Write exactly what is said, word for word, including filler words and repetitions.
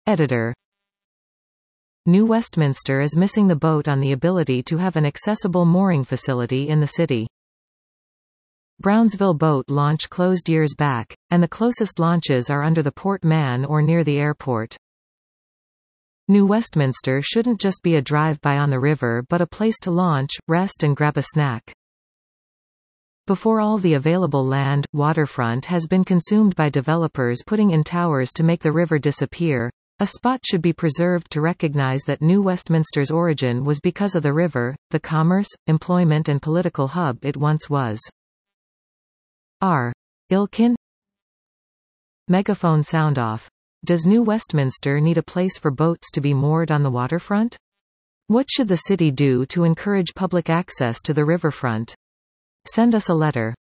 Editor. New Westminster is missing the boat on the ability to have an accessible mooring facility in the city. Brownsville boat launch closed years back, and the closest launches are under the Port Mann or near the airport. New Westminster shouldn't just be a drive-by on the river but a place to launch, rest and grab a snack. Before all the available land, waterfront has been consumed by developers putting in towers to make the river disappear, a spot should be preserved to recognize that New Westminster's origin was because of the river, the commerce, employment and political hub it once was. R. Ilkin. Megaphone sound off. Does New Westminster need a place for boats to be moored on the waterfront? What should the city do to encourage public access to the riverfront? Send us a letter.